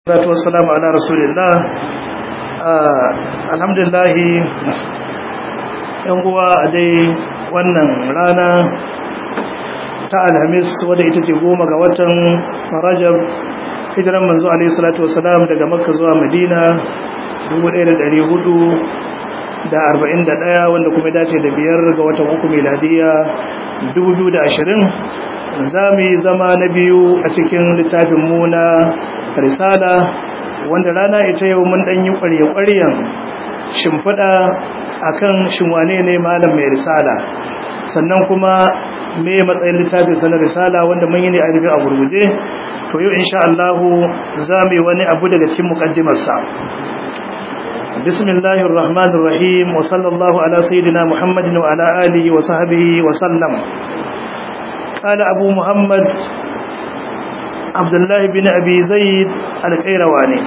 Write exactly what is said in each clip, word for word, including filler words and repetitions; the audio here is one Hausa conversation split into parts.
Salatu wassalamu ala rasulillah. Alhamdulillah, yan uwa a dai wannan rana ta Alhamis wadda ita ce goma ga watan Rajab, hijiran manzo alaihi salatu wassalam daga Makka zuwa Madina dubu ɗaya da ɗari hudu da arba'in da ɗaya, wanda kuma dace da biyar ga watan uku miladiya dubu biyu da ashirin. Za mu yi zama na biyu a cikin littafin mu na risala, wanda rana ita yau mun dan yi ƙwarya-ƙwaryan shimfiɗa akan shinwane ne malam mai risala, sannan kuma me matsayin littafin sa na risala, wanda mun yi ne a rubi a gurguje. To yau insha Allah za mu yi wani abu daga cikin muqaddimar sa. Bismillahir Rahmanir Rahim, wa sallallahu ala sayyidina Muhammadin wa ala alihi wa sahbihi wa sallam. Qala Abu Muhammad Abdullahi bin Abi Zaid al-Qayrawani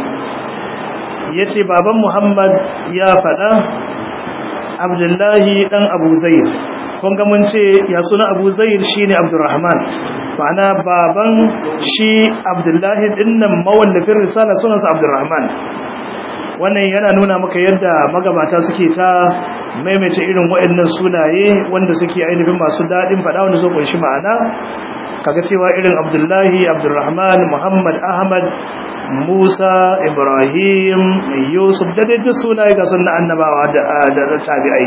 yace baban Muhammad ya fada Abdullahi dan Abu Zaid. Kun ga mun ce ya suna Abu Zaid shine Abdurrahman, ma'ana baban shi Abdullahi dinnan mawallafin risala sunansa Abdurrahman. Wannan yana nuna maka yadda magabata suke ta maimaita irin waɗannan sunaye wanda suke ainihin masu dadin fada, wanda zo kunshi ma'ana. Kaga cewa irin Abdullahi, Abdurrahman, Muhammad, Ahmad, Musa, Ibrahim, Yusuf da dai sunaye ga sunan annabawa da da tabi'ai.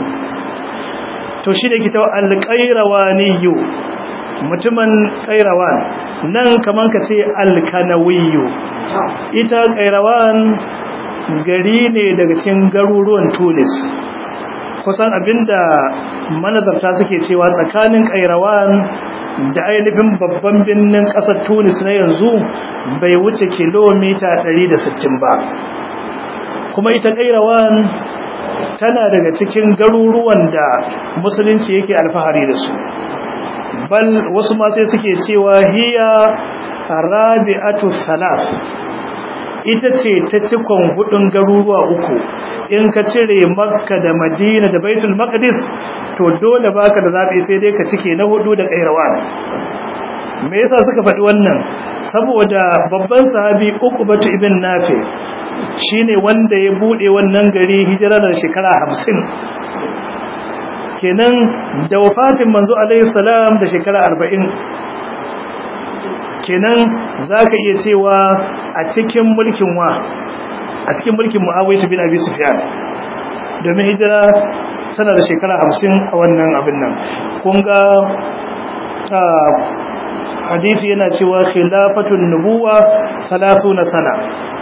To shi da kitabu al-Qayrawani, mutumin Qayrawan nan kaman ka ce al-Kanawi. Ita Qayrawan gari ne daga cikin garuruwan Tunis. Kusan abinda manazarta suke cewa tsakanin Qayrawan da ainihin babban birnin ƙasar Tunis na yanzu bai wuce kilomita ɗari da sittin ba. Kuma ita Qayrawan tana daga cikin garuruwan da musulunci yake alfahari da su. Bal wasu ma sai suke cewa hiya rabi'atu salas, ita ce ta cikon hudun garuruwa uku. In ka cire Makka da Madina da Baitul Maqdis, to dole baka da zabi sai dai ka cike na hudu da Qayrawan. Me yasa suka faɗi wannan? Saboda babban sahabi Uqbah ibn Nafi shine wanda ya bude wannan gari hijira da shekara hamsin. Kenan da wafatin manzo alaihi salam da shekara arba'in. Kenan zaka iya cewa a cikin mulkin wa a cikin mulkin Muawiya bin Abi Sufyan, domin hijira tana da shekara hamsin a wannan abin nan. Kun ga hadisi yana cewa khilafatun nubuwa thalathuna sana,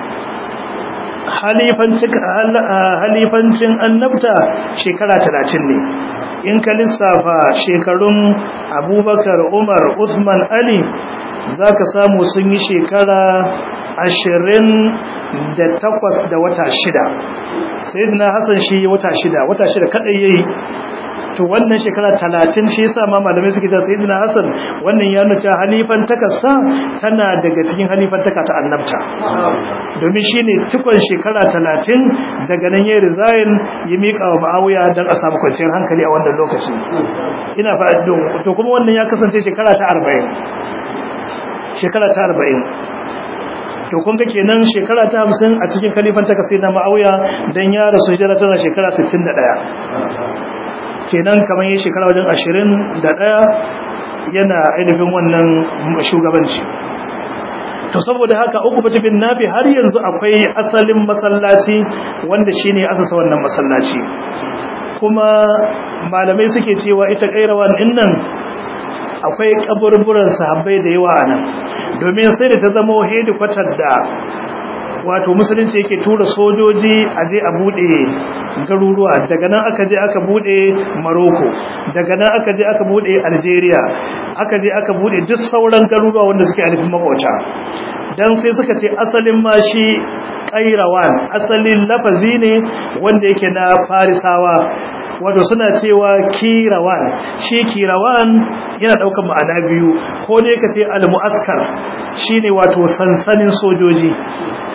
halifancin halifancin annabta shekara talatin ne. In ka lissafa shekarun Abubakar, Umar, Uthman, Ali, zaka samu sun yi shekara ashirin da takwas da wata shida. Sayyidina Hassan shi wata shida wata shida kadai yayi. To wannan shekara talatin shi yasa ma malamai suke cewa Sayyidina Hassan wannan ya nuna cewa halifan takarsa tana daga cikin halifan taka ta annabta, domin shine cikon shekara talatin. Daga nan ya resign ya mika wa Muawiya dan a samu kwanciyar hankali a wannan lokaci. Ina fa to kuma wannan ya kasance shekara ta arba'in shekara ta arba'in. To kun ga kenan shekara ta hamsin a cikin khalifan ta sai na Muawiya, dan ya rasu hijira tana shekara sittin da ɗaya. Kenan kamar yin shekara wajen ashirin da ɗaya yana ainihin wannan shugabanci. To saboda haka Uqbah bin Nafi har yanzu akwai asalin masallaci wanda shine asasa wannan masallaci. Kuma malamai suke cewa ita Qayrawan din nan akwai kaburburan sahabbai da yawa a nan, domin sai da ta zama hedikwatar da wato musulunci yake tura sojoji a je a bude garuruwa. Daga nan aka je aka bude Morocco, daga nan aka je aka bude Algeria, aka je aka bude duk sauran garuruwa wanda suke alifin makwata. Dan sai suka ce asalin ma shi Qayrawan asalin lafazi ne wanda yake na Farisawa, wato suna cewa Kirawan. Shi Kirawan yana daukar ma'ana biyu, ko dai ka ce al-mu'askar shine wato sansanin sojoji,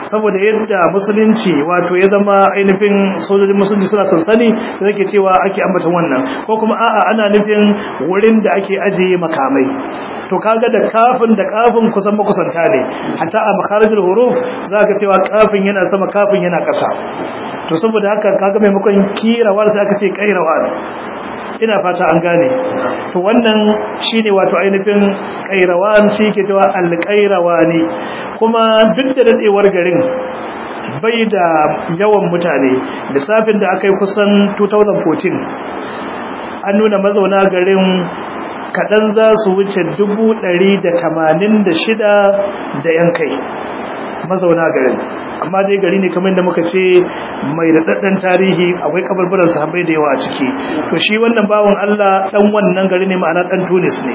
saboda yadda musulunci wato ya zama ainihin sojojin musulunci suna sansani da zake cewa ake ambatan wannan ko kuma a'a ana nufin wurin da ake ajiye makamai to kaga da kafin da kafin kusan makusanta ne hatta a makarijul huruf zaka cewa kafin yana sama kafin yana ƙasa to saboda haka kaga maimakon kirawar sai aka ce kairawar ina fata an gane to wannan shine wato ainihin kairawan shi ke cewa alqairawani kuma duk da dadewar garin bai da yawan mutane lissafin da aka yi kusan two thousand fourteen an nuna mazauna garin kaɗan za su wuce dubu ɗari da tamanin da shida da yan kai mazauna garin amma dai gari ne kamar da muka ce mai daɗaɗɗen tarihi akwai kabarbaran sahabbai da yawa a ciki to shi wannan bawon Allah dan wannan gari ne ma'ana dan Tunis ne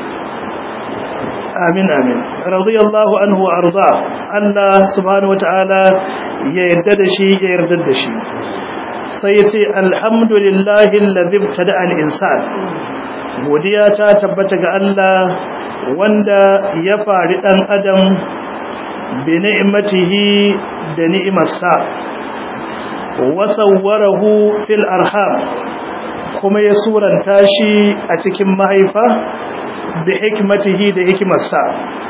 amin amin radiyallahu anhu wa arda Allah subhanahu wataala ya yarda da shi ya yarda da shi sai ya ce alhamdulillahi alladhi ibtada al-insan godiya ta tabbata ga Allah wanda ya fari dan adam bi ni'matihi da ni'imarsa wa sawwarahu fil arham kuma ya suranta shi a cikin mahaifa bi hikmatihi da hikimarsa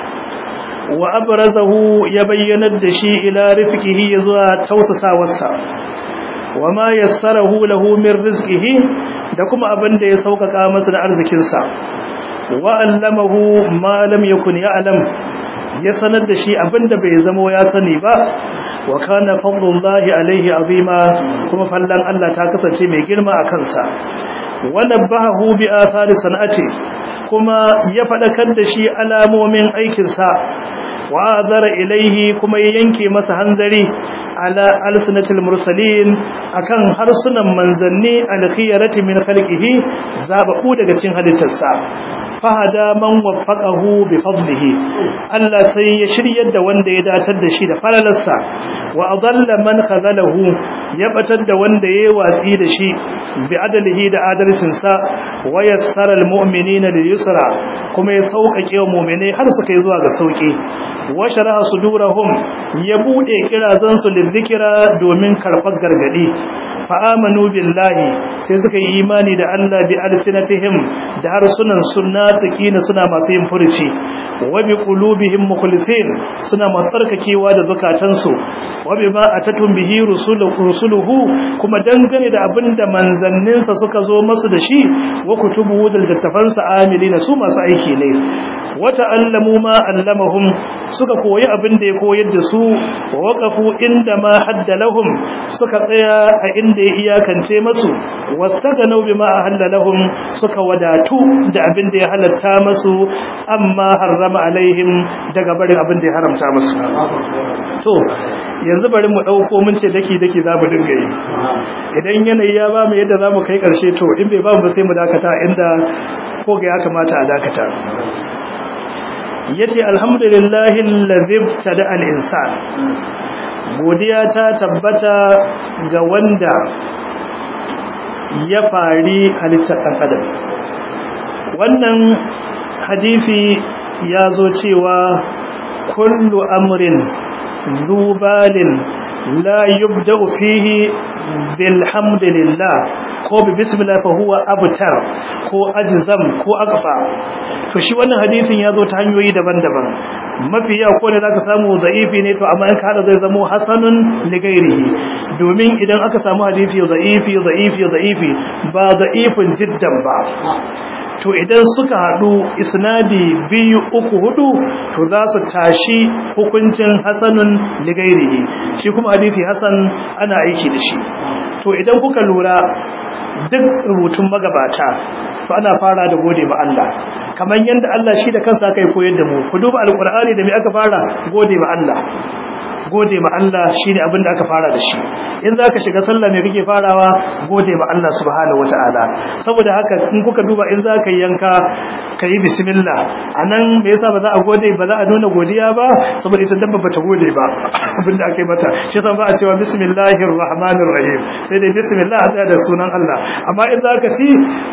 wa abrazahu ya bayyanar da shi ila rifqihi zuwa tausasawarsa wa ma yassarahu lahu min rizqihi da kuma abin da ya sauƙaƙa masa da arzikinsa wa allamahu ma lam yakun ya'lam ya sanar da shi abinda bai zama ya sani ba wa kana fadlullahi alaihi azima kuma fallan Allah ta kasance mai girma a kansa wa nabahu bi athari sanati kuma ya fadakar da shi alamomin aikin sa wa azara ilaihi kuma ya yanke masa hanzari ala alsinatil mursalin akan harsunan manzanni alkhiyarati min khalqihi zabaku daga cikin halittarsa fahada man waffaqahu bi fadlihi Allah sai ya shiryar da wanda ya datar da shi da falalarsa wa adalla man khazalahu ya batar da wanda yayi watsi da shi bi adalihi da adalcin sa wa yassara al mu'minina lil yusra kuma ya sauƙaƙe wa mu'mini har su kai zuwa ga sauki wa sharaha sudurahum ya bude kirazan su lil zikra domin karfar gargadi fa amanu billahi sai suka yi imani da Allah bi alsinatihim da harsunan sunna takina suna masu yin furuci wa bi qulubihim mukhlisin suna masu tsarkakewa da zakatansu wa bima atatum bihi rusuluhu kuma dangane da abinda manzanninsa suka zo masu da shi wa kutubuhu da littafansa amilina su masu aiki ne wa ta'allamu ma allamahum suka koyi abinda ya koyar da su wa waqafu inda ma haddalahum suka tsaya a inda ya iyakance masu wastaganu bima ahalla suka wadatu da abinda ya halatta masu amma harrama alaihim daga barin abinda ya haramta masu to yanzu bari mu dauko mun ce daki daki za mu dinga yi idan yanayi ya ba mu yadda za mu kai karshe to in bai ba mu sai mu dakata inda ko ga ya kamata a dakata yace alhamdulillahi allazi tada al-insan godiya ta tabbata ga wanda ya fari halittar ɗan adam wannan hadisi ya zo cewa kullu amrin zubalin la yubda'u fihi bilhamdulillah ko bi bismillah fa huwa abtar ko ajzam ko aqfa to shi wannan hadisin ya zo ta hanyoyi daban-daban mafi yawa ko ne zaka samu da'ifi ne to amma in kada zai zama hasanun li ghairihi domin idan aka samu hadisi da'ifi da'ifi da'ifi ba da'ifun jiddan ba to idan suka hadu isnadi biyu uku hudu to za su tashi hukuncin hasanun li ghairihi shi kuma hadisi hasan ana aiki da shi to idan kuka lura duk rubutun magabata to ana fara da gode ma Allah kamar yanda Allah shi da kansa kai koyar da mu ku duba alqur'ani da me aka fara gode ma Allah gode ma Allah shine abin da aka fara da shi in zaka shiga sallah me kake farawa gode ma Allah subhanahu wataala saboda haka in kuka duba in zaka yanka kai bismillah anan me yasa ba za a gode ba za a nuna godiya ba saboda ita dabba bata gode ba abin da aka yi mata shi yasa ba a cewa bismillahir rahmanir rahim sai dai bismillah da sunan Allah amma in zaka ci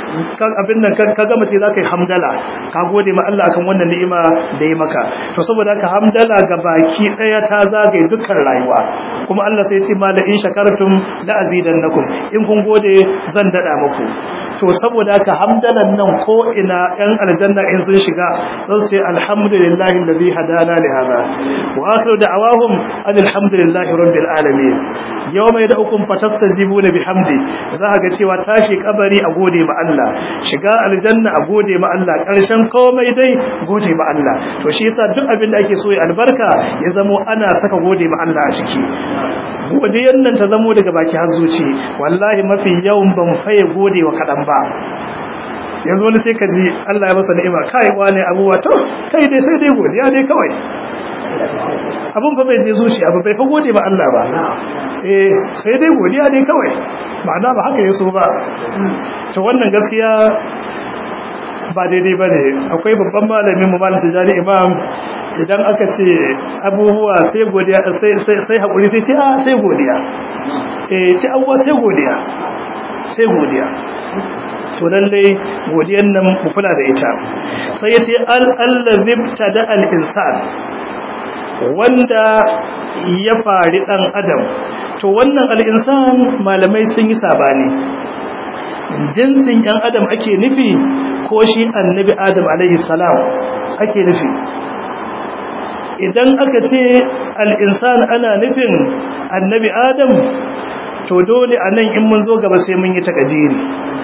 kan abin nan ka gama ce zaka yi hamdala ka gode ma Allah akan wannan ni'ima da ya maka to saboda haka hamdala ga baki daya ta zagaye dukkan rayuwa kuma Allah sai ya ce ma la in shakartum la azidannakum in kun gode zan dada muku to saboda haka hamdalan nan ko ina yan aljanna in sun shiga zan sai alhamdulillahi alladhi hadana li hada wa akhiru da'awahum alhamdulillahi rabbil alamin yawma yad'ukum fatastajibuna bihamdi za ka ga cewa tashi kabari a gode ma Allah shiga aljanna a gode ma Allah karshen komai dai gode ma Allah to shi yasa duk abin da ake so ya albarka ya zamo ana saka gode ma Allah a ciki godiyar nan ta zamo daga baki har zuci wallahi mafi yawan ban faye gode wa kadan ba yanzu wani sai ka ji Allah ya masa ni'ima kai wane abuwa to kai dai sai dai godiya dai kawai abun fa bai je zuciya ba bai fa gode ba Allah ba eh sai dai godiya dai kawai ma'ana ba haka yaso ba to wannan gaskiya ba daidai bane akwai babban malamin mu malam Tijani Imam idan aka ce abubuwa sai godiya sai sai sai hakuri sai ce a sai godiya eh ce abubuwa sai godiya sai godiya to lalle godiyan nan mu kula da ita sai yace al allazi tada al insan wanda ya fari dan adam to wannan al insan malamai sun yi sabani jinsin yan adam ake nufi ko shi annabi adam alaihi salam ake nufi idan aka ce al insan ana nufin annabi adam to dole anan in mun zo gaba sai mun yi takadiri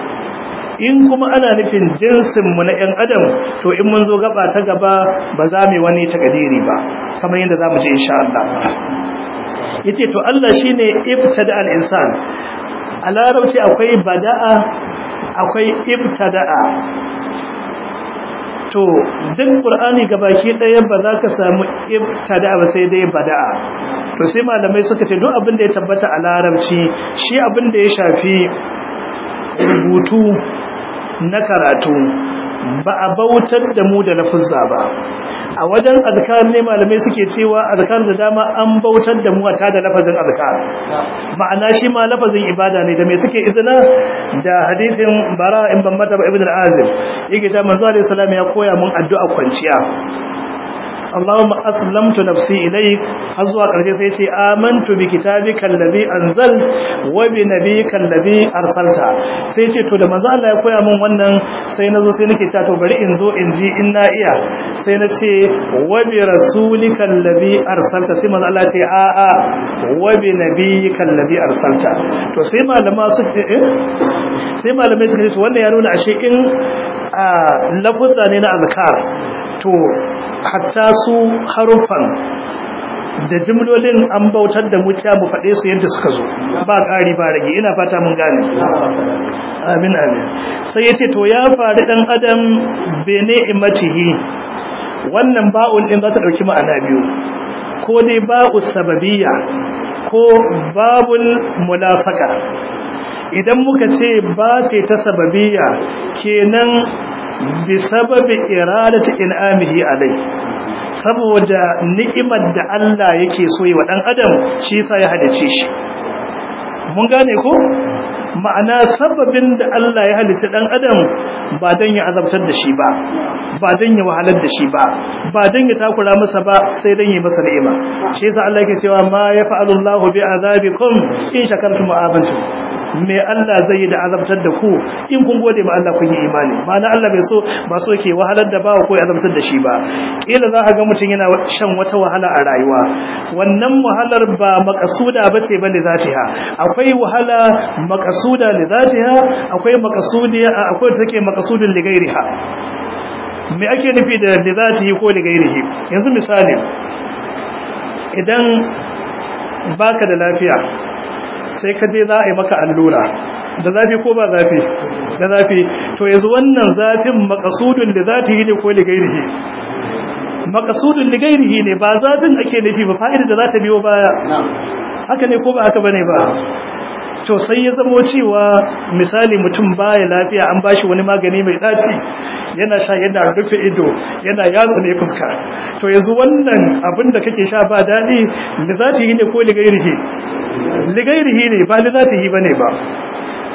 in kuma ana nufin jinsinmu na ‘yan adam to in mun zo gaba ta gaba ba za mu wani takadiri ba kamar yadda za mu ce insha Allah ya ce to Allah shi ne ibtada al'insan a larabci akwai bada'a akwai ibtada'a to duk ƙur'ani gabaki ɗaya ba za ka samu ibtada'a ba sai dai bada'a to sai malamai suka ce duk abin da ya tabbata a larabci shi abin da ya shafi rubutu na karatu ba a bautar da mu da lafuzza ba a wajen azkar ne malamai suke cewa azkar da dama an bautar da mu ta da lafazin azkar ma'ana shi ma lafazin ibada ne da me suke izina da hadisin bara in ban mata ibn al-azim yake ta manzo alaihi salam ya koya mun addu'a kwanciya Allahumma aslamtu nafsi ilayk har zuwa karshe sai ce amantu bi kitabikal ladhi anzal wa bi nabiyyikal ladhi arsalta sai ce to da manzo Allah ya koya min wannan sai nazo sai nake cewa to bari in zo in ji in na iya sai na ce wa bi rasulikal ladhi arsalta sai manzo Allah ya ce a a wa bi nabiyyikal ladhi arsalta to sai malama su eh sai malamai suka ce to wannan ya nuna ashe in a lafuzza ne na azkar to hatta su harufan da jimlolin an bautar da mutiya mu faɗe su yadda suka zo ba ƙari ba rage ina fata mun gane amin amin sai yace to ya faru dan adam bene imatihi wannan ba'un din za ta dauki ma'ana biyu ko dai ba'u sababiyya ko babul mulasaka idan muka ce ba ce ta sababiyya kenan bisababi iradati in'amihi alai saboda ni'imar da Allah yake so yi wa dan adam shi yasa ya halice shi mun gane ko ma'ana sababin da Allah ya halice dan adam ba dan ya azabtar da shi ba ba dan ya wahalar da shi ba ba dan ya takura masa ba sai dan yi masa ni'ima shi yasa Allah yake cewa ma yafa'alu Allahu bi azabikum in shakartum wa amantum me Allah zai yi da azabtar da ku in kun gode ma Allah kun yi imani ma'ana Allah bai so ba so yake wahalar da bawa ko ya azabtar da shi ba kila za ka ga mutum yana shan wata wahala a rayuwa wannan wahalar ba maqsuda bace ba li zatiha akwai wahala maqsuda li zatiha akwai maqsudiya akwai take maqsudun li ghairiha me ake nufi da li zatihi ko li ghairihi yanzu misali idan baka da lafiya sai ka je za a yi maka allura da zafi ko ba zafi da zafi to yanzu wannan zafin maqsudun da zatihi ne ko ligairihi maqsudun ligairihi ne ba zafin ake nufi ba fa'ida da za ta biyo baya haka ne ko ba haka bane ba to sai ya zamo cewa misali mutum baya lafiya an bashi wani magani mai daci yana sha yana rufe ido yana yatsa ne fuska to yanzu wannan abin da kake sha ba dadi da zatihi ne ko ligairihi ligairihi ne ba li zatihi bane ba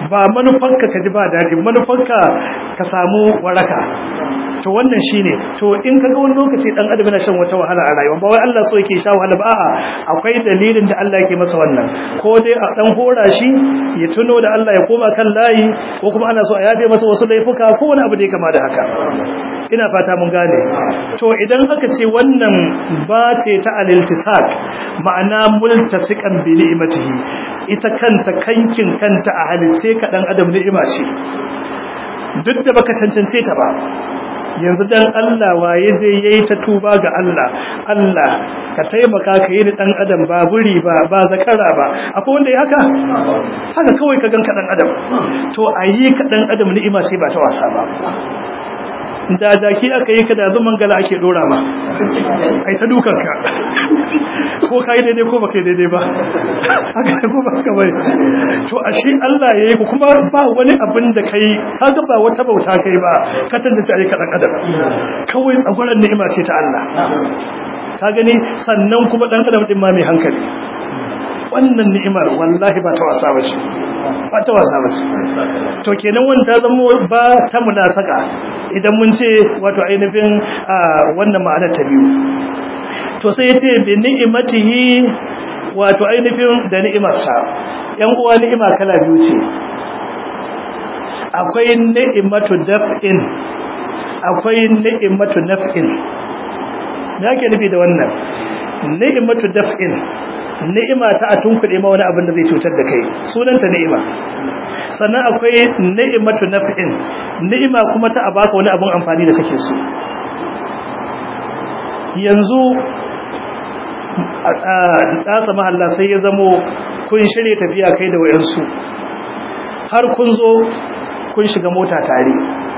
ba manufanka ka ji ba daɗi, manufanka ka samu waraka. To wannan shine, to in kaga wani lokaci dan adam yana shan wata wahala a rayuwa, ba wai Allah so yake sha wahala ba, a'a akwai dalilin da Allah yake masa wannan, ko dai a dan hora shi ya tuno da Allah ya koma kan layi, ko kuma ana so a yafe masa wasu laifuka ko wani abu da ya kama da haka. Ina fata mun gane. To idan aka ce wannan ba ce ta al-iltisak, ma'ana multasikan bi ni'matihi, ita kanta kankin kanta a halice ka dan adam ni'ima ce, duk da baka cancance ta ba. Yanzu dan Allah waye je yayi ta tuba ga Allah, Allah ka taimaka ka yi ni dan adam ba buri ba ba zakara ba, akwai wanda ya haka haka kawai ka ganka dan adam. To ayi ka dan adam ni'ima ce ba ta wasa ba. Da jaki aka yi ka da zuman gala ake dora ma, ai ta dukan ka ko kai daidai ko baka daidai ba, haka ko baka bai. To ashe Allah yayi ku kuma ba wani abin da kai, kaga ba wata bauta kai ba, ka tantance ai ka dan adam, kawai tsagwaran ni'ima ce ta Allah. Ka gani, sannan kuma dan adam din ma mai hankali. Wannan ni'imar wallahi ba ta wasa bace, ba ta wasa bace. To kenan wanda zamo ba ta munasaka idan mun ce wato ainihin wannan ma'anar ta biyu. To sai yace bi ni'imatihi, wato ainihin da ni'imarsa. Yan uwa, ni'ima kala biyu ce, akwai ni'imatu daf'in, akwai ni'imatu naf'in. Me yake nufi da wannan? Ni'imatu daf'in, ni'ima ta a tunkuɗe ma wani abin da zai cutar da kai, sunanta ni'ima. Sannan akwai ni'imatu naf'in, ni'ima kuma ta a baka wani abin amfani da kake so. Yanzu a ɗasa mahalla sai ya zamo kun shirya tafiya kai da wayansu, har kun zo kun shiga mota tare,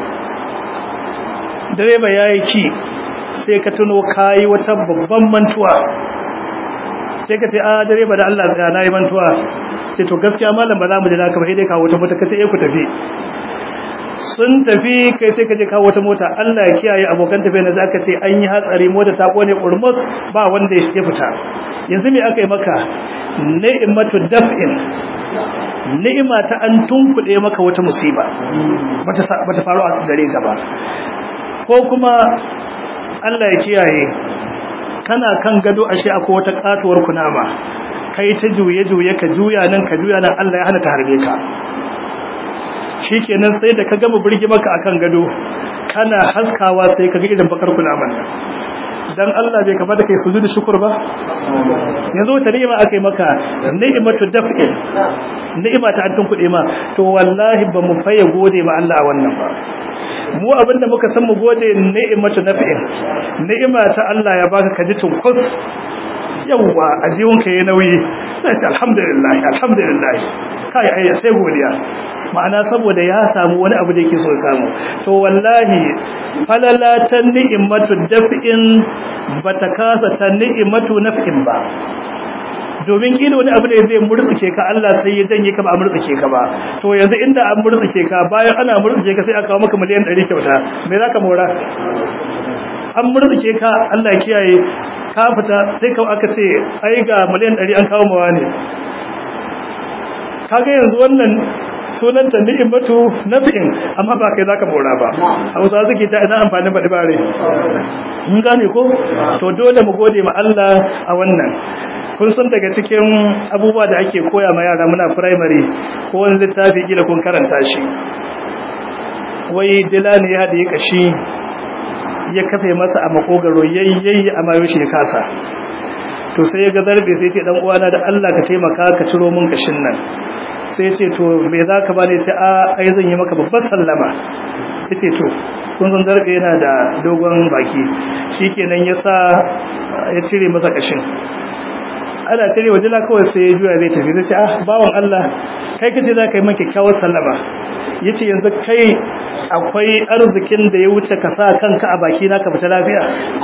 direba ya yi ki, sai ka tuno kayi wata babban mantuwa, sai ka ce a direba da Allah tsaya nayi mantuwa, sai to gaskiya malam ba za mu jira ka ba, sai dai kawo wata mota, kace eh ku tafi. Sun tafi, kai sai ka je kawo wata mota, Allah ya kiyaye abokan tafiya na zaka ce an yi hatsari, mota ta kone kurmus, ba wanda ya fita. Yanzu me aka yi maka? Ni'matu daf'in, ni'ima ta an tunkuɗe maka wata musiba bata bata faru a gare ka ba. Ko kuma Allah ya kiyaye, kana kan gado ashe akwai wata katuwar kunama, kai ta juye juye ka juya nan ka juya nan, Allah ya hana ta harbe ka. Shikenan sai da ka gama burgi maka akan gado, kana haskawa sai ka ga idan bakar kunaman nan. Dan Allah bai kamata kai sujudu shukr ba? Yanzu ta ni'ima akai maka, ni'matu daf'in, ni'ima ta an kuɗe ma. To wallahi ba mu faye gode ma Allah wannan ba. Mu abinda muka san mu gode ni'matu naf'in, ni'ima ta Allah ya baka kaji tunkus, yawa ajiyun ka yayi nauyi, sai alhamdulillah alhamdulillah, kai ai sai godiya. Ma'ana saboda ya samu wani abu da yake so samu. To wallahi falalatan ni'matu daf'in bata kasa ta ni'matu naf'in ba, domin kila wani abu da zai murtsike ka, Allah sai ya janye ka ba a murtsike ka ba. To yanzu inda an murtsike ka, bayan ana murtsike ka sai aka kawo maka miliyan ɗari kyauta, me zaka mora? An murtsike ka, Allah ya kiyaye, ka fita sai ka aka ce ai ga miliyan ɗari an kawo mawa ne. Kaga yanzu wannan sunanta ni'imatu naf'in, amma ba kai zaka mora ba. Hausa suke ta ina amfani ba dibare. Mun gane ko? To dole mu gode ma Allah a wannan. Kun san daga cikin abubuwa da ake koya ma yara muna primary, ko wani littafi kila kun karanta shi, wai dilani ya da ya kashi ya kafe masa a makogaro, yayyayi a mayo shi ya kasa. To sai ya ga zarbe, sai ce dan uwana da Allah ka taimaka ka ciro mun kashin nan. Sai ce to me zaka bani? Ce a ai zan yi maka babbar sallama. Yace to kun san zarbe yana da dogon baki, shikenan yasa ya cire masa kashin. Ana cire wajila kawai sai ya juya zai tafi. Sai ce ah bawon Allah, kai kace za ka yi maka kyakkyawar sallama. Yace yanzu kai akwai arzikin da ya wuce ka sa kanka a baki na ka fita lafiya?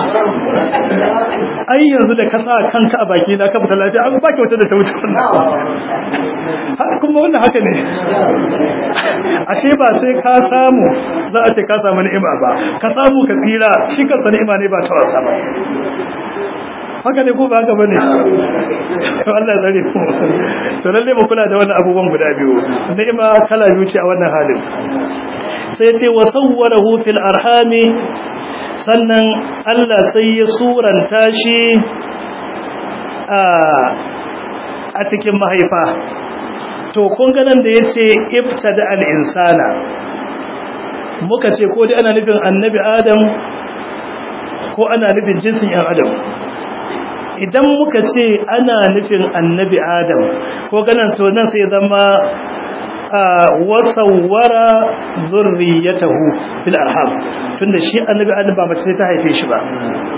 Ai yanzu da ka sa kanka a baki na ka fita lafiya, an baki wata da ta wuce wannan. Kuma wannan haka ne, ashe ba sai ka samu za a ce ka samu ni'ima ba, ka samu ka tsira, shi kansa ni'ima ne ba ta wasa ba. haka ne ko ba haka bane Allah zare mu to lalle mu kula da wannan abubuwan guda biyu ni'ima kala biyu ce a wannan halin sai ce wa sawwarahu fil arhami sannan Allah sai ya suranta shi a cikin mahaifa to kun ga nan da yace ibtada al insana muka ce ko dai ana nufin annabi adam ko ana nufin jinsin yan adam idan muka ce ana nufin annabi adam ko ganin to nan sai zama wasawwara zurriyatahu fil arham tunda shi annabi adam ba mace sai ta haife shi ba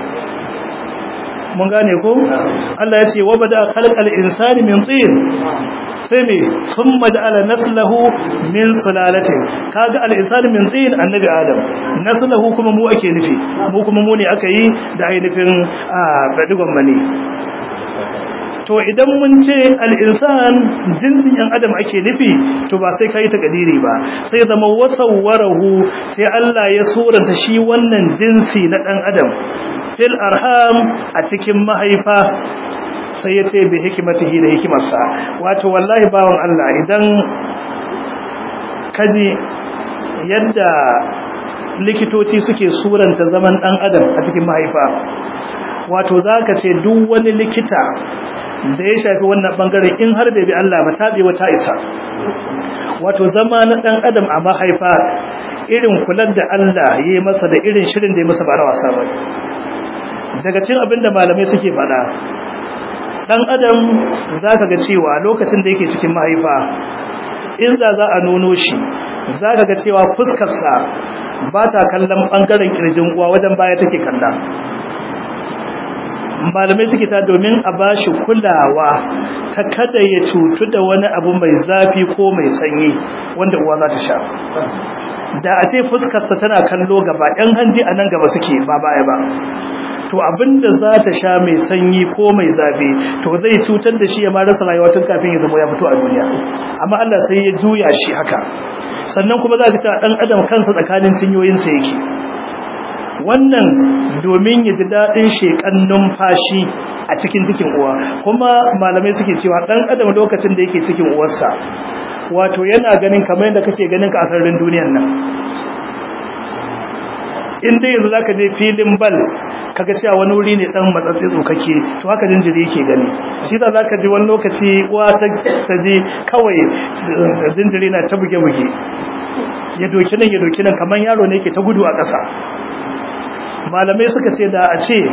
mun gane ko Allah ya ce wa bada khalqal insani min tin sai ne thumma ja'ala naslahu min sulalatin kaga al insani min tin annabi adam naslahu kuma mu ake nufi mu kuma mu ne aka yi da ainihin badigon mani to idan mun ce al insan jinsin yan adam ake nufi to ba sai kai takadiri ba sai zama wasawwarahu sai Allah ya suranta shi wannan jinsi na dan adam fil arham a cikin mahaifa sai ya ce bi hikimatihi da hikimarsa wato wallahi bawon Allah idan kaji yadda likitoci suke suranta zaman dan adam a cikin mahaifa wato zaka ce duk wani likita da ya shafi wannan bangaren in har bai bi Allah ba tabe wata isa wato zama na dan adam a mahaifa irin kular da Allah yayi masa da irin shirin da ya masa ba na wasa ba daga cikin abinda malamai suke faɗa dan adam zaka ga cewa lokacin da yake cikin mahaifa in za za a nono shi zaka ga cewa fuskar sa ba ta kallon bangaren kirjin uwa wajen baya take kalla malamai suke ta domin a bashi kulawa ta kada ya cutu da wani abu mai zafi ko mai sanyi wanda uwa za ta sha da a ce fuskar sa tana kallo gaba ɗan hanji a nan gaba suke ba baya ba to abinda za ta sha mai sanyi ko mai zafi to zai cutar da shi ya ma rasa rayuwa tun kafin ya zama ya fito a duniya amma Allah sai ya juya shi haka sannan kuma za ka ta dan adam kansa tsakanin cinyoyinsa yake wannan domin ya ji dadin shekan numfashi a cikin cikin uwa kuma malamai suke cewa dan adam lokacin da yake cikin uwarsa wato yana ganin kamar yadda kake ganin ka a sararin duniyar nan in dai yanzu zaka je filin bal kaga cewa wani wuri ne dan matsatsi tsokake to haka jinjiri yake gani shi da zaka ji wani lokaci uwa ta taje kawai jinjiri na ta buge buge ya doki nan ya doki nan kaman yaro ne yake ta gudu a ƙasa malamai suka ce da a ce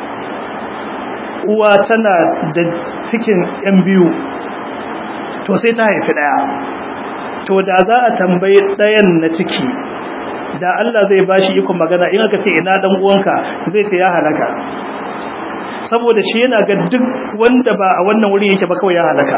uwa tana da cikin yan biyu to sai ta haifi daya to da za a tambayi dayan na ciki da Allah zai bashi ikon magana in aka ce ina dan uwanka zai ce ya halaka saboda shi yana ga duk wanda ba a wannan wurin yake ba kawai ya halaka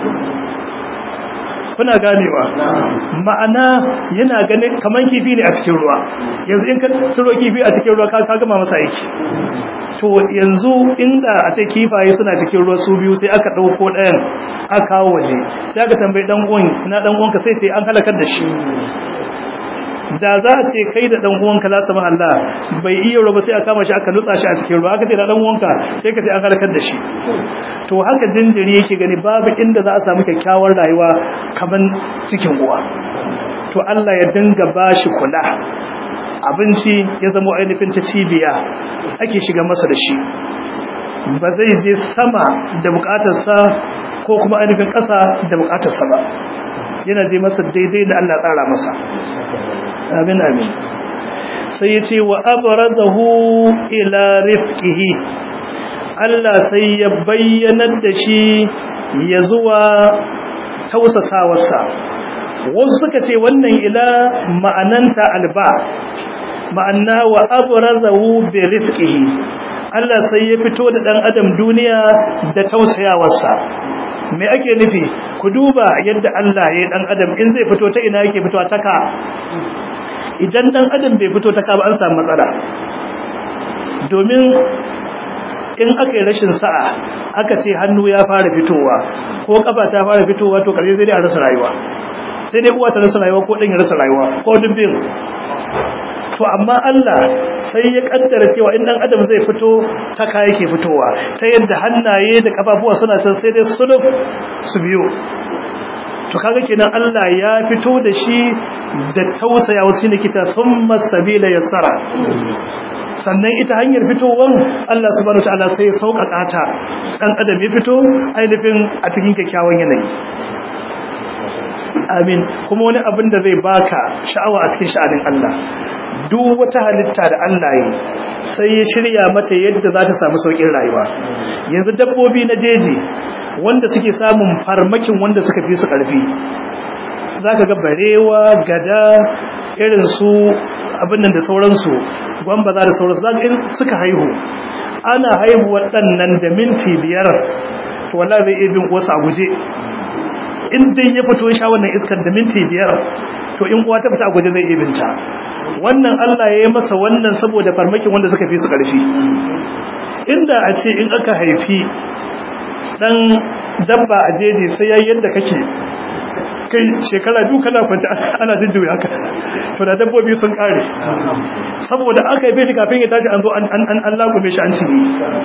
kuna ganewa ma'ana yana ganin kaman kifi ne a cikin ruwa yanzu in ka tsiro kifi a cikin ruwa ka gama masa aiki to yanzu inda a ce kifaye suna cikin ruwa su biyu sai aka dauko ɗayan aka kawo waje sai aka tambayi dan uwan na dan uwanka sai sai an halakar da shi da za a ce kai da dan uwanka za su ma Allah bai iya ruwa sai aka kama shi aka nutsa shi a cikin ruwa aka ce da dan uwanka sai ka ce an halakar da shi to haka jinjiri yake gani babu inda za a samu kyakkyawar rayuwa kaman cikin uwa to Allah ya dinga bashi kula abinci ya zama ainihin ta cibiya ake shiga masa da shi ba zai je sama da bukatarsa ko kuma ainihin ƙasa da bukatarsa ba yana je masa daidai da Allah tsara masa amin amin sai ya ce wa abrazahu ila rifqihi Allah sai ya bayyanar da shi ya zuwa tausasawarsa wasu suka ce wannan ila ma'ananta alba ma'anna wa abrazahu bi rifqihi Allah sai ya fito da dan adam duniya da tausayawarsa me ake nufi ku duba yadda Allah ya dan adam in zai fito ta ina yake fitowa ta ka idan dan adam bai fito ta ka ba an samu matsala domin in aka yi rashin sa'a aka ce hannu ya fara fitowa ko kafa ta fara fitowa to kare zai dai a rasa rayuwa sai dai uwa ta rasa rayuwa ko dan ya rasa rayuwa ko dubbin to amma Allah sai ya kaddara cewa in dan adam zai fito ta kai yake fitowa ta yadda hannaye da kafafuwa suna san sai dai sulub su biyo to kaga kenan Allah ya fito da shi da tausaya wasu ne kita thumma sabila yassara sannan ita hanyar fitowan Allah subhanahu wataala sai ya sauƙaƙa ta dan adam ya fito ainihin a cikin kyakkyawan yanayi amin kuma wani abin da zai baka sha'awa a cikin sha'anin Allah duk wata halitta da Allah yi sai ya shirya mata yadda za ta samu saukin rayuwa yanzu dabbobi na jeji wanda suke samun farmakin wanda suka fi su karfi zaka ga barewa gada irin su abin nan da sauransu gwamba za da sauransu zaka in suka haihu ana haihu waɗannan da minti biyar to wallahi zai iya bin wasu a guje in dai ya fito ya sha wannan iskar da minti biyar to in uwa ta fita a guje zai iya binta wannan Allah ya yi masa wannan saboda farmakin wanda suka fi su ƙarfi inda a ce in aka haifi dan dabba a jeji sai yayi yadda kake kai shekara biyu kana kwance ana jujjuya haka to da dabbobi sun kare saboda aka haife shi kafin ya tashi an zo an an an lagume shi an cinye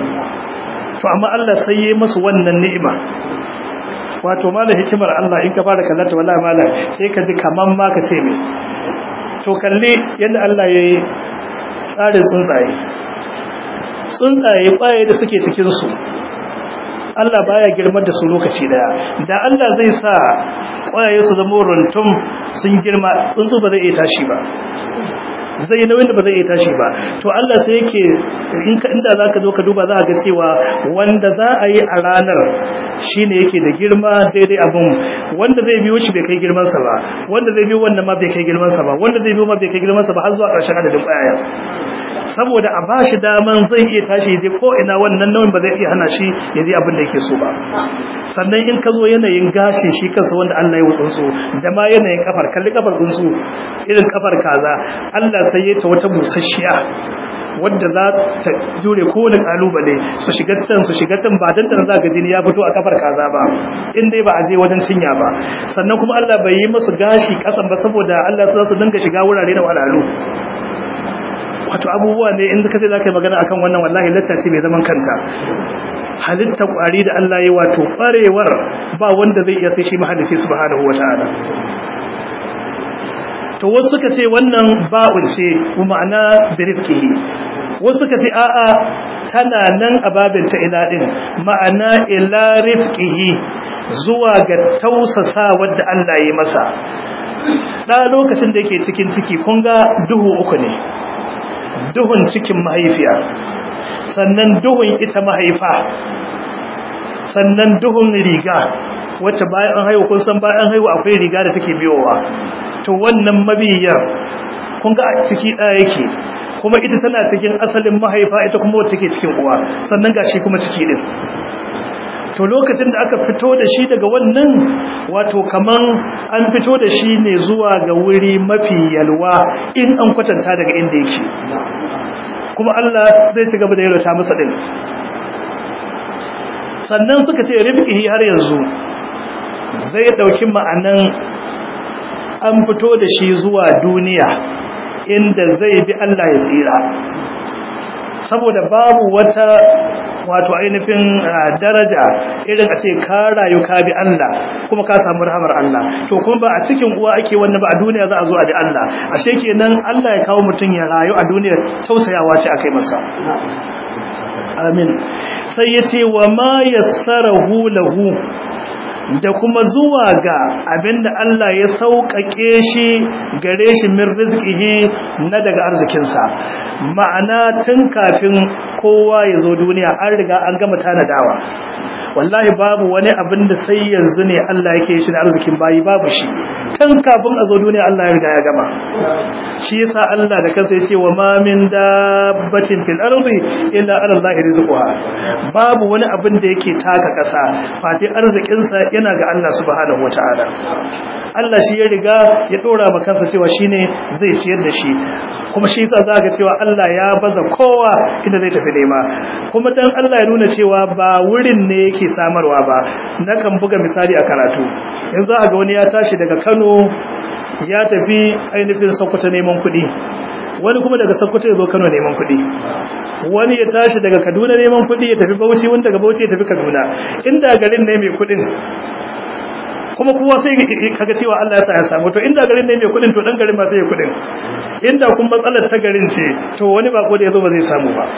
to amma Allah sai ya yi masa wannan ni'ima wato malam hikimar Allah in ka fara kallata wallahi malam sai ka ji kaman ma ka ce me to kalle yadda Allah ya yi tsarin tsuntsaye tsuntsaye kwaye da suke cikin su Allah baya girmar da su lokaci daya da Allah zai sa kwaye su zama runtum sun girma tsuntsu ba zai iya tashi ba zai nauyin da ba zai iya tashi ba to Allah sai yake in ka inda zaka zo ka duba za ka ga cewa wanda za a yi a ranar shine yake da girma daidai abun wanda zai biyo shi bai kai girman sa ba wanda zai biyo wannan ma bai kai girman sa ba wanda zai biyo ma bai kai girman sa ba har zuwa ƙarshen adadin ƙwayar saboda a bashi daman zai iya tashi je ko ina wannan nauyin ba zai iya hana shi ya ji abin da yake so ba sannan in ka zo yanayin gashi shi kansa wanda Allah ya wutsunsu da ma yanayin kafar kalli kafar tsuntsu irin kafar kaza Allah sai ya ta wata busasshiya wadda za ta jure kowane kalubale su shiga can su shiga can ba dan da za ga jini ya fito a kafar kaza ba in dai ba a je wajen cinya ba sannan kuma Allah bai yi musu gashi kasan ba saboda Allah za su dinga shiga wurare da walalu wato abubuwa ne in ka ce za ka yi magana akan wannan wallahi lacca ce mai zaman kanta halitta kwari da Allah ya wato kwarewar ba wanda zai iya sai shi mahallisi subhanahu wataala to wasu suka ce wannan ba'un ce ma'ana birifkihi wasu suka ce a'a tana nan a babin ta ila din ma'ana ila rifqihi zuwa ga tausasa wadda Allah ya masa da lokacin da yake cikin ciki kun ga duhu uku ne duhun cikin mahaifiya sannan duhun ita mahaifa sannan duhun riga wacce bayan an haihu kun san bayan haihu akwai riga da take biyowa to wannan mabiyar kun ga a ciki ɗaya yake kuma ita tana cikin asalin mahaifa ita kuma wacce take cikin uwa sannan gashi kuma ciki din to lokacin da aka fito da shi daga wannan wato kaman an fito da shi ne zuwa ga wuri mafi yalwa in an kwatanta daga inda yake kuma Allah zai ci gaba da yarda masa din sannan suka ce rifqihi har yanzu zai dauki ma'anan an fito da shi zuwa duniya inda zai bi Allah ya tsira saboda babu wata wato ainihin daraja irin a ce ka rayu ka bi Allah kuma ka samu rahamar Allah to kuma ba a cikin uwa ake wannan ba a duniya za a zo a ji Allah ashe kenan Allah ya kawo mutum ya rayu a duniya tausayawa ce akai masa amin sai yace wa ma yassarahu lahu da kuma zuwa ga abinda Allah ya sauƙaƙe shi gare shi min rizqihi na daga arzikinsa ma'ana tun kafin kowa ya zo duniya an riga an gama tanadawa wallahi babu wani abin da sai yanzu ne Allah yake shi da arzikin bayi babu shi tun kafin a zo duniya Allah ya riga ya gama shi yasa Allah da kansa ya ce wa ma min dabbatin fil ardi illa ala Allah rizquha babu wani abin da yake taka kasa fati arzikin sa yana ga Allah subhanahu wataala Allah shi ya riga ya dora maka kansa cewa shine zai ciyar da shi kuma shi yasa zaka cewa Allah ya baza kowa inda zai tafi nema kuma dan Allah ya nuna cewa ba wurin ne yake samarwa ba nakan buga misali a karatu yanzu ga wani ya tashi daga Kano ya tafi ainihin Sokoto neman kuɗi wani kuma daga Sokoto ya zo Kano neman kuɗi, wani ya tashi daga Kaduna neman kuɗi ya tafi Bauchi, wani daga Bauchi ya tafi Kaduna. Inda garin ne mai kuɗin kuma kowa sai kaga cewa Allah ya sa ya samu, to inda garin ne mai kuɗin to dan garin ba sai ya kuɗin, inda kuma matsalar ta garin ce to wani bako da ya zo ba zai samu ba.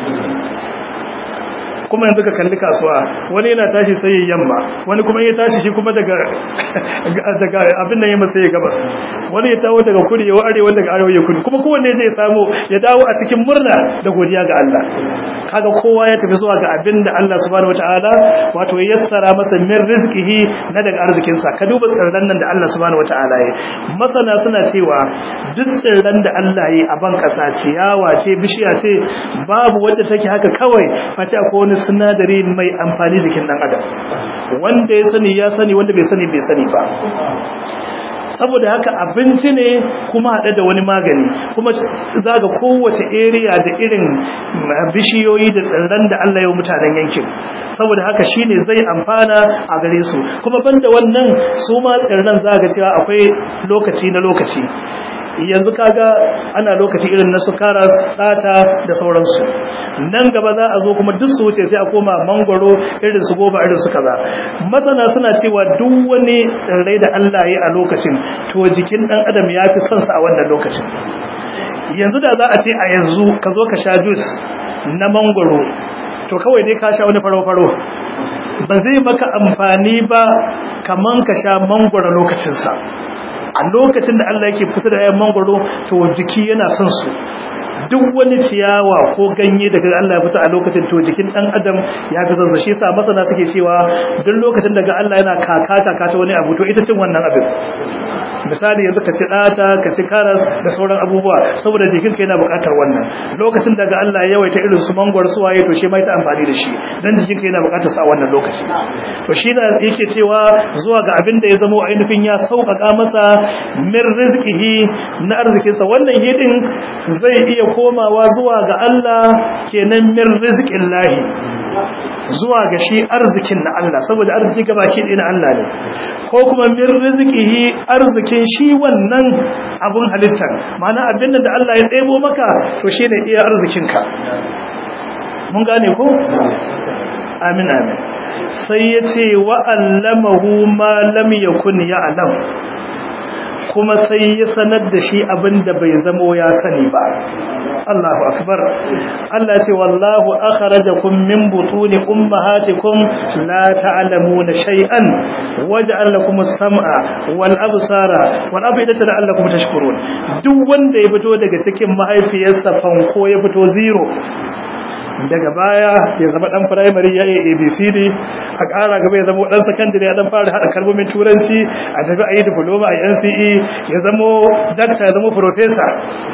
kuma yanzu ka kalli kasuwa, wani yana tashi sai ya yamma, wani kuma ya tashi shi kuma daga daga abin nan yamma sai ya gabas, wani ya tawo daga kudu ya arewa, daga arewa ya kudu, kuma kowanne zai samu ya dawo a cikin murna da godiya ga Allah. Kaga kowa ya tafi zuwa ga abin da Allah subhanahu wataala wato ya yassara masa min rizqihi na daga arzikin sa. Ka duba tsirran nan da Allah subhanahu wataala ya masana suna cewa duk tsirran da Allah ya a ban kasa, ciyawa ce, bishiya ce, babu wanda take haka kawai face akwai wani sinadari mai amfani jikin dan adam, wanda ya sani ya sani, wanda bai sani bai sani ba. Saboda haka abinci ne kuma haɗe da wani magani, kuma zaga kowace area da irin bishiyoyi da tsirran da Allah ya yi mutanen yankin. Saboda haka shine zai amfana a gare su, kuma banda wannan su ma tsirran zaga cewa akwai lokaci na lokaci. Yanzu kaga ana lokaci irin na su karas, ɗata da sauransu. Nan gaba za a zo kuma duk su wuce sai a koma mangoro, irin su goba, irin su kaza. Masana suna cewa duk wani tsirrai da Allah ya a lokacin to jikin dan adam ya fi son sa a wannan lokacin. Yanzu da za a ce a yanzu ka zo ka sha juice na mangoro, to kawai dai ka sha wani faro-faro, ba zai maka amfani ba kaman ka sha mangoro lokacin sa. A lokacin da Allah yake fitar da ayan mangoro to jiki yana son su. Duk wani ciyawa ko ganye daga Allah ya fito a lokacin to jikin dan adam ya fi son sa. Shi yasa masana suke cewa duk lokacin daga Allah yana kaka kaka ta wani abu to ita cin wannan abin. Misali yanzu ka ci ɗata, ka ci karas da sauran abubuwa, saboda jikinka yana buƙatar wannan. Lokacin daga Allah ya yawaita irin su mangwar su waye to shi ma ita amfani da shi, dan jikinka yana buƙatar sa a wannan lokaci. To shi da yake cewa zuwa ga abin da ya zama ainihin ya sauƙaƙa masa min rizqihi na arzikinsa. Wannan hidin zai iya komawa zuwa ga Allah kenan min rizqillahi, zuwa ga shi arzikin na Allah, saboda arziki gabaki ɗaya na Allah ne, ko kuma min rizqihi arzikin shi wannan abun halittar, ma'ana abin da Allah ya ɗebo maka to shine iya arzikinka. Mun gane ko? Amin amin. Sai ya ce wa allamahu ma lam yakun ya'lam, kuma sai ya sanar da shi abin da bai zamo ya sani ba. Allahu akbar. Allah ce wallahu akhrajakum min butuni ummahatikum la ta'lamuna shay'an waja'al lakum as-sam'a wal absara wal afidata la'allakum tashkurun. Duk wanda ya fito daga cikin mahaifiyarsa fanko ya fito zero, daga baya ya zama dan primary ya yi A B C D, a ƙara gaba ya zama dan secondary ya dan fara hada kalmomin turanci, a tafi a yi diploma a N C E, ya zama doctor, ya zama professor,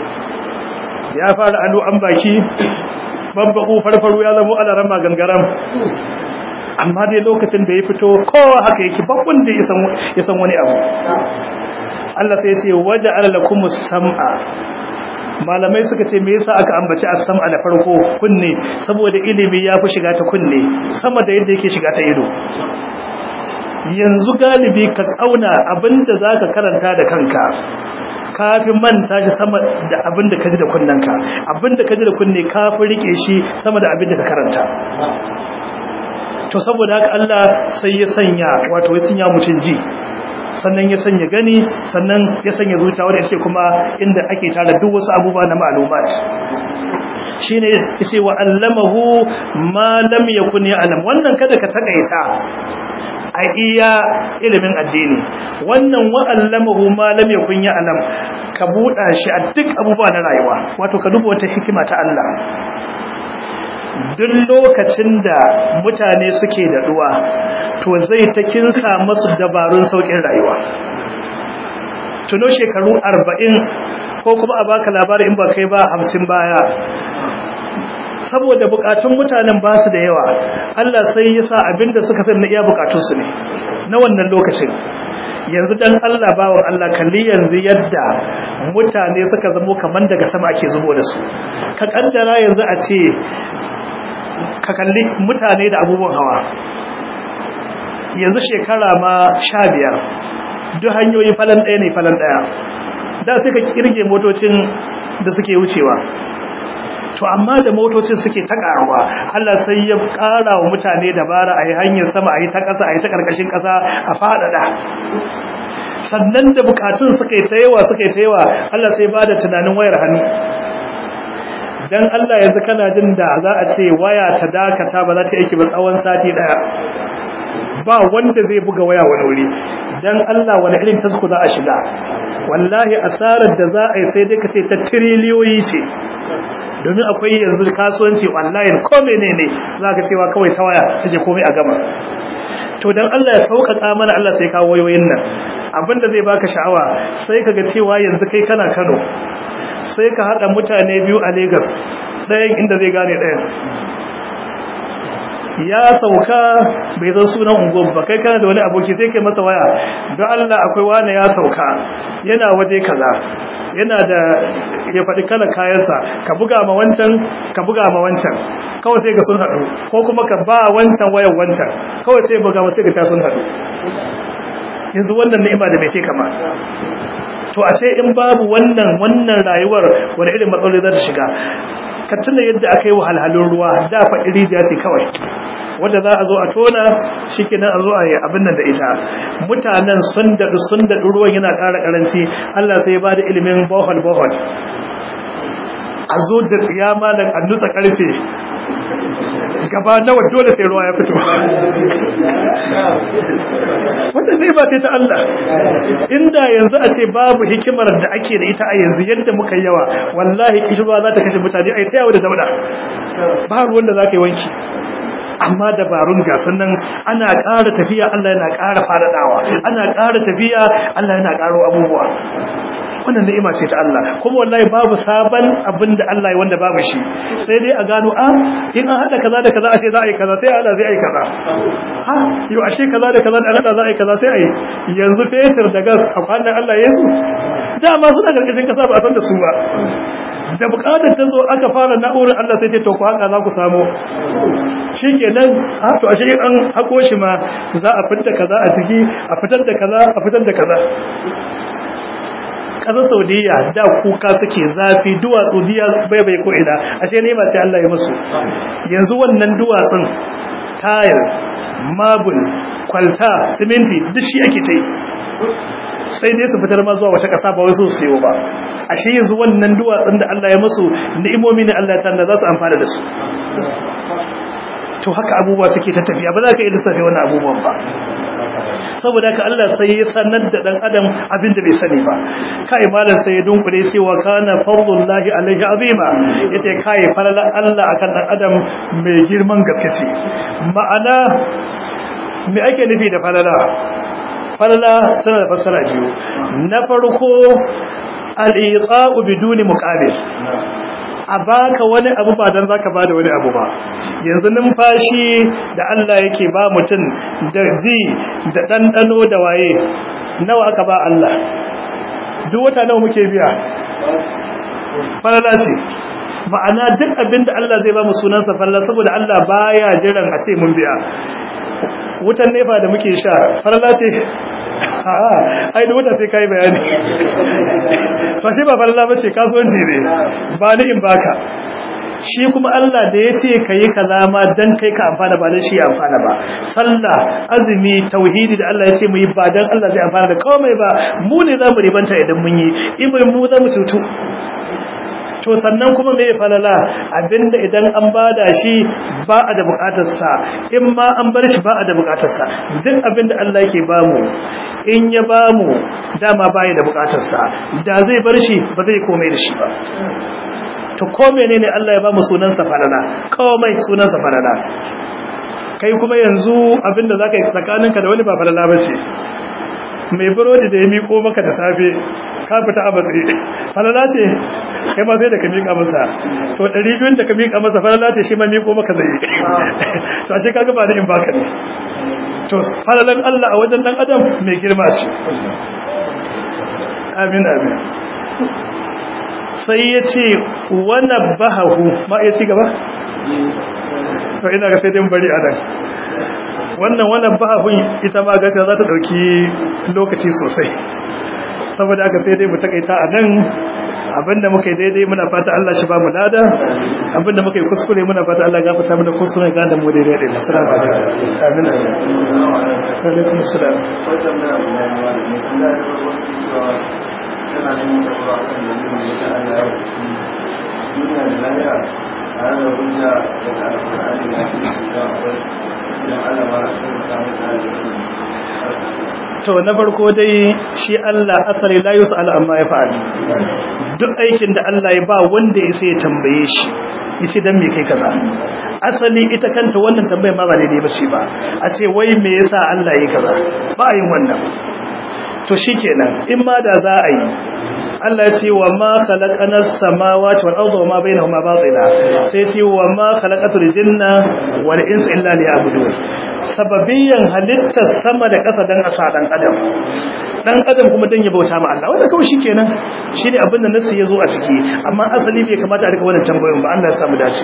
ya fara alu an baki babbaku farfaru, ya zama alarama gangaram. Amma dai lokacin da ya fito kowa haka yake, babban da ya san wani abu. Allah sai ya ce waja'ala lakumus sam'a. Malamai suka ce me yasa aka ambaci as-sam'a da farko kunne, saboda ilimi ya fi shiga ta kunne sama da yadda yake shiga ta ido. Yanzu galibi ka kauna abinda zaka karanta da kanka kafin manta shi sama da abinda ka ji da kunnanka, abinda ka ji da kunne kafin rike shi sama da abinda ka karanta. To saboda haka Allah sai ya sanya wato ya sanya mutun ji, sannan ya sanya gani, sannan ya sanya zuciya wanda yace kuma inda ake tara duk wasu abubuwa na ma'lumat. Shine yace wa allamahu ma lam yakun ya'lam. Wannan kada ka takaita a iya ilimin addini, wannan wa allamahu ma lam yakun ya'lam ka buɗa shi a duk abubuwa na rayuwa. Wato ka duba wata hikima ta Allah. Duk lokacin da mutane suke da duwa to zai ta kinsa masu dabarun saukin rayuwa. Tuno shekaru arba'in ko kuma a baka labari in ba kai ba hamsin baya, saboda bukatun mutanen ba su da yawa, Allah sai ya sa abinda suka san na iya bukatunsu ne na wannan lokacin. Yanzu dan Allah bawon Allah, kalli yanzu yadda mutane suka zamo kaman daga sama ake zubo da su. Ka kaddara yanzu a ce ka kalli mutane da abubuwan hawa, yanzu shekara ma sha biyar duk hanyoyi falan ɗaya ne falan ɗaya. Da sai ka kirge motocin da suke wucewa. To amma da motocin suke ta karuwa, Allah sai ya kara wa mutane dabara a yi hanyar sama, a yi ta ƙasa, a yi ta ƙarƙashin ƙasa, a faɗaɗa. Sannan da bukatun suka yi ta yawa suka yi ta yawa, Allah sai ba da tunanin wayar hannu. Dan Allah yanzu kana jin da za a ce waya ta dakata ba za ta aiki ba tsawon sati daya, ba wanda zai buga waya wani wuri. Dan Allah wani irin tasku za a shiga? Wallahi asarar da za a yi sai dai ka ce ta tiriliyoyi ce, domin akwai yanzu kasuwanci online ko menene za ka cewa kawai ta waya take komai a gaba. To dan Allah ya sauƙaƙa mana, Allah sai kawo wayoyin nan. Abinda zai baka sha'awa sai kaga cewa yanzu kai kana Kano, sai ka hada mutane biyu a Lagos, ɗayan inda zai gane ɗayan ya sauka bai zan sunan unguwar ba, kai kana da wani aboki sai kai masa waya, don Allah akwai wani ya sauka yana waje kaza, yana da ya faɗi kala kayansa, ka buga ma wancan ka buga ma wancan, kawai sai ga sun haɗu, ko kuma ka ba wancan wayan wancan, kawai sai buga ma sai ga ta sun haɗu. Yanzu wannan ni'ima da bai ce kama. To a sai in babu wannan wannan rayuwar wani irin matsaloli za ta shiga. Ka tuna yadda aka yi wahalhalun ruwa, da fa iri da ce kawai wanda za a zo a tona shikenan a zo a yi abin nan da ita. Mutanen sun daɗu sun daɗu ruwan yana ƙara ƙaranci, Allah sai ya bada ilimin bohol bohol, a zo da tsiya malam a nutsa ƙarfe gaba nawa dole sai ruwa ya fito. Wanda zai ba ta Allah. Inda yanzu a ce babu hikimar da ake da ita a yanzu yadda muka yi yawa, wallahi kishirwa za ta kashe mutane a yi ta yawo da dauda, ba ruwan da za ka yi wanki. Amma dabarun gasan nan ana ƙara tafiya, Allah yana ƙara faɗaɗawa, ana ƙara tafiya, Allah yana ƙaro abubuwa. Wannan ni'ima ce ta Allah, kuma wallahi babu sabon abin da Allah ya wanda babu shi, sai dai a gano a in an hada kaza da kaza ashe za a yi kaza, sai Allah zai yi kaza. Ha yau ashe kaza da kaza da hada za a yi kaza sai a yi. Yanzu fetur da gas a kwanan Allah Yesu dama suna karkashin kasa ba a san da su ba, da bukatar ta zo aka fara na'urar Allah sai ce to ku haka za ku samu. Shikenan ha to ashe an hako shi ma za a fitar kaza a ciki, a fitar da kaza, a fitar da kaza. Ƙasar Saudiya da kuka suke zafi, duwatsu diya bai bai ko ina, ashe ne ba sai Allah ya musu. Yanzu wannan duwatsun tayar, mabul, kwalta, siminti duk shi ake ta yi, sai dai su fitar ma zuwa wata ƙasa ba wai su sayo ba. Ashe yanzu wannan duwatsun da Allah ya musu ni'imomi ne Allah ya tanda za su amfana da su. To haka abubuwa suke ta tafiya, ba za ka iya lissafe wannan abubuwan ba. Saboda ka Allah sai ya sanar da dan adam abin da bai sani ba. Kai malam sai ya dunkule sai wa kana fadlullahi alaihi azima, yace kai falala Allah akan dan adam mai girman gaske ce. Ma'ana me ake nufi da falala? Falala tana da fassara biyu. Na farko al-iqa'u biduni muqabil, a baka wani abu ba dan zaka bada wani abu ba. Yanzu numfashi da Allah yake ba mutum da ji da dandano da waye, nawa aka ba Allah? Duk wata nawa muke biya? Falala ce. Ma'ana duk abin da Allah zai ba mu sunansa falala, saboda Allah baya jiran a ce mun biya. Wutan nefa da muke sha falala ce. A'a, ai da wata sai kai bayani. To shi ba falala bace, kasuwanci ne. Ba ni in baka. Shi kuma Allah da yace kai kaza ma dan kai ka amfana ba dan shi ya amfana ba. Sallah, azumi, tauhidi da Allah yace mu yi ba dan Allah zai amfana da komai ba, mu ne zamu ribanta idan mun yi, in mu zamu cutu. To sannan kuma me falala? Abinda idan an bada shi ba a da bukatarsa, in ma an bar shi ba a da bukatarsa. Duk abinda Allah yake bamu, in ya bamu dama baya da bukatarsa, da zai bar shi ba zai komai da shi ba. To ko menene Allah ya bamu sunansa falala, komai sunansa falala. Kai kuma yanzu abinda zaka yi tsakaninka da wani ba falala bace. Mai burodi da ya miko maka da safe ka fita a matsayi falala ce, kai ma sai da ka mika masa. To ɗari biyun da ka mika masa falala ce, shi ma miko maka zai. To ashe kaga ba da in baka ne. To falalan Allah a wajen dan adam mai girma ce. Amin amin. Sai ya ce wa nabahu, ma ya ci gaba? To ina ga sai dai bari a nan. Wannan wannan bahun ita ma gaskiya za ta dauki lokaci sosai, saboda haka sai dai mu takaita a nan, abinda muka yi daidai muna fata Allah shi ba mu lada, abinda muka yi kuskure muna fata Allah ya gafarta mana kuskure ga da mu daidai da assalamu alaikum. Amin. Alaikum assalam. To na farko dai shi Allah asali la yus'al amma yaf'al. Duk aikin da Allah ya ba wanda ya sai ya tambaye shi yace dan me kai kaza. Asali ita kanta wannan tambayar ma ba daidai ba ce ba. A ce wai me yasa Allah ya kaza? Ba yin wannan. To shikenan in ma da za a yi Allah ya ce wa ma khalaqanas samawati wal arda wama bainahuma batila, sai ce wa ma khalaqatul jinna wal insa illa liya'budun. Sababiyan halittar sama da ƙasa dan asa dan adam, dan adam kuma dan ya bauta ma Allah. Wanda kawai shikenan shine abin da nasu yazo a ciki, amma asali bai kamata a rika wannan tambayoyin ba. Allah ya samu dace.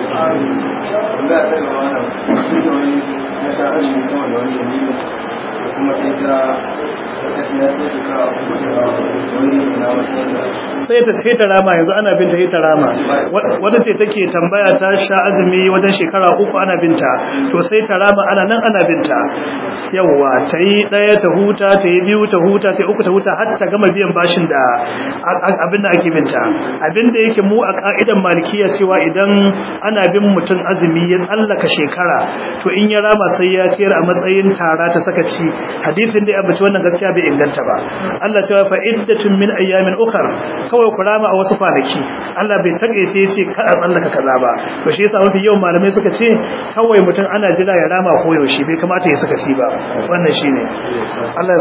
sai ta sai ta rama yanzu ana binta sai ta rama wanda ce take tambaya ta sha azumi wajen shekara uku ana binta to sai ta rama ana nan ana binta yawa ta yi daya ta huta ta yi biyu ta huta ta yi uku ta huta har ta gama biyan bashin da abin da ake binta. Abin da yake mu a ka'idan malikiya cewa idan ana bin mutum azumi ya tsallaka shekara to in ya rama sai ya ciyar a matsayin tara ta saka ci. Hadisin da ya abaci wannan gaskiya bai inganta ba. Allah cewa fa iddatun min ayyamin ukhra, kawai ku rama a wasu kwanaki. Allah bai takeice yace kada tsallaka kaza ba. To shi yasa mafi yawan malamai suka ce kawai mutum ana jira ya rama ko yaushe bai kamata ya saka ci ba. Wannan shine Allah